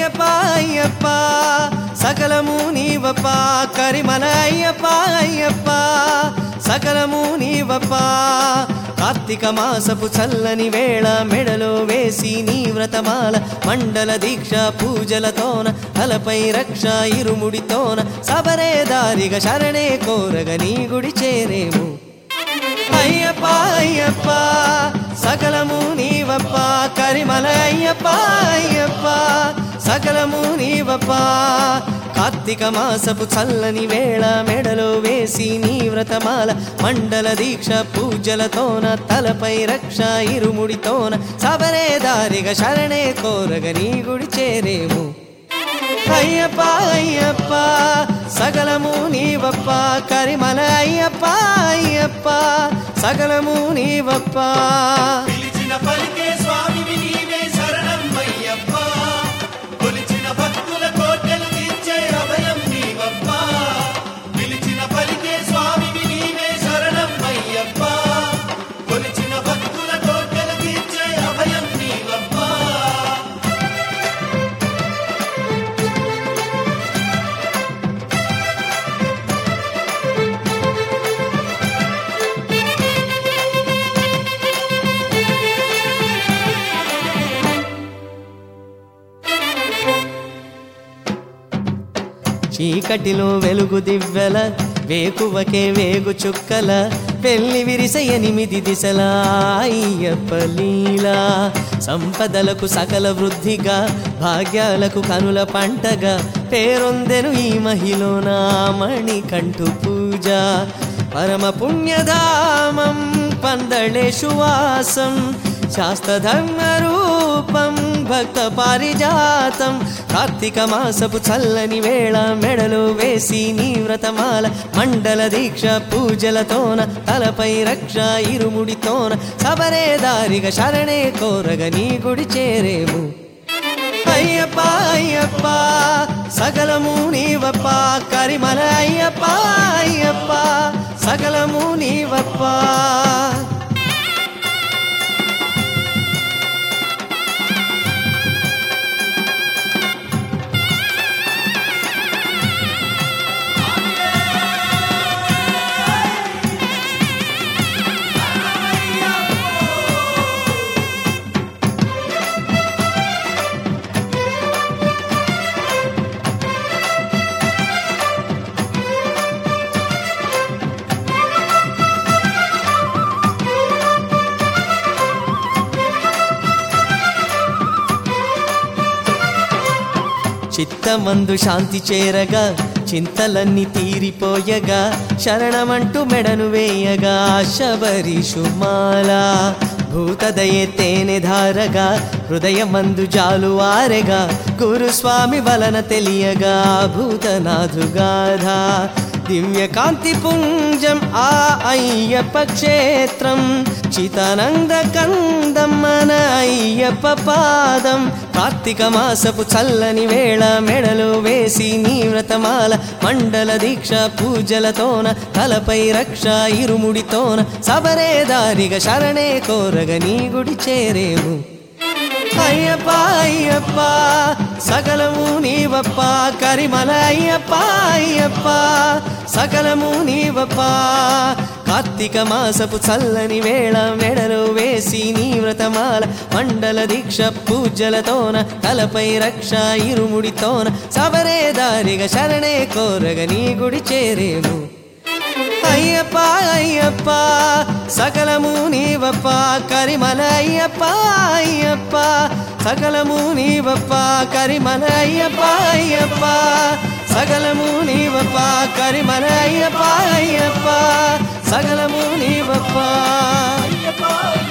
అయ్యప్ప అయ్యప్ప సకలము నీవప్ప కరిమల అయ్యప్ప అయ్యప్ప సకలము నీవప్ప కార్తీక మాసపు చల్లని వేళ మెడలో వేసి నీ వ్రతమాల మండల దీక్ష పూజలతోన తలపై రక్ష ఇరుముడితోన సబరే దారిగా శరణే కోరగ నీ గుడి చేరేము అయ్యప్ప అయ్యప్ప సకలము నీవప్ప కరిమల అయ్యప్ప అయ్యప్ప సకలము నీవప్ప కార్తీక మాసపు చల్లని వేళ మెడలో వేసి నీ వ్రతమాల మండల దీక్ష పూజలతోన తలపై రక్ష ఇరుముడితోన సబరే దారిగా శరణే కోరగ నీ గుడి చేరేము అయ్యప్ప అయ్యప్ప సకలము నీవప్ప కరిమల అయ్యప్ప అయ్యప్ప సకలము నీవప్ప పిలిచిన పలికే స్వామివి నీవే శరణం అయ్యప్ప కొలిచిన భక్తుల కోటలు తీర్చే అభయం నీవప్ప పిలిచిన పలికే స్వామివి నీవే శరణం అయ్యప్ప కొలిచిన భక్తుల కోటలు తీర్చే అభయం నీవప్ప చీకటిలో వెలుగు దివ్వెల వేకువకే వేగు చుక్కల పెళ్లి విరిస 8 దిశల అయ్యప్ప లీలా సంపదలకు సకల వృద్ధిగా భాగ్యాలకు కనుల పంటగా పేరొందెను ఈ మహిళన మణికంఠు పూజ పరమ పుణ్యధామం పందళేషు వాసం శాస్త్రధర్మ రూపం భక్త పారిజాతం కార్తీక మాసపు చల్లని వేళ మెడలో వేసి నీ వ్రతమాల మండల దీక్ష పూజలతోన తలపై రక్ష ఇరుముడితోన సబరే దారిగా శరణే కోరగ నీ గుడి చేరేము అయ్యప్ప అయ్యప్ప సకలము నీవప్ప కరిమల అయ్యప్ప అయ్యప్ప సకలము నీవప్ప చిత్తమందు శాంతి చేరగా చింతలన్నీ తీరిపోయగా శరణమంటూ మెడను వేయగా శబరిషుమాల భూతదయే తేనె ధారగా హృదయమందు జాలువారెగా గురుస్వామి వలన తెలియగా భూతనాథుగాధ దివ్య కాంతి పుంజం ఆ అయ్యప్ప క్షేత్రం చితానంద కందం మన అయ్యప్ప పాదం కార్తీక మాసపు చల్లని వేళ మెడలో వేసి నీ వ్రతమాల మండల దీక్ష పూజలతోన తలపై రక్ష ఇరుముడితోన సబరే దారిగా శరణే కోరగ నీ గుడి చేరేము అయ్యప్ప అయ్యప్ప సకలము నీవప్ప కరిమల అయ్యప్ప అయ్యప్ప సకలము నీవప్ప కార్తీక మాసపు చల్లని వేళ మెడలో వేసి నీ వ్రతమాల మండల దీక్ష పూజలతోన తలపై రక్ష ఇరుముడితోన సబరే దారిగా శరణే కోరగ నీ గుడి చేరేము అయ్యప్ప అయ్యప్ప సకలము నీవప్ప కరిమల అయ్యప్ప అయ్యప్ప సకలము నీవప్ప కరిమల అయ్యప్ప అయ్యప్ప సకలము నీవప్ప కరిమల అయ్యప్ప అయ్యప్ప సకలము నీవప్ప అయ్యప్ప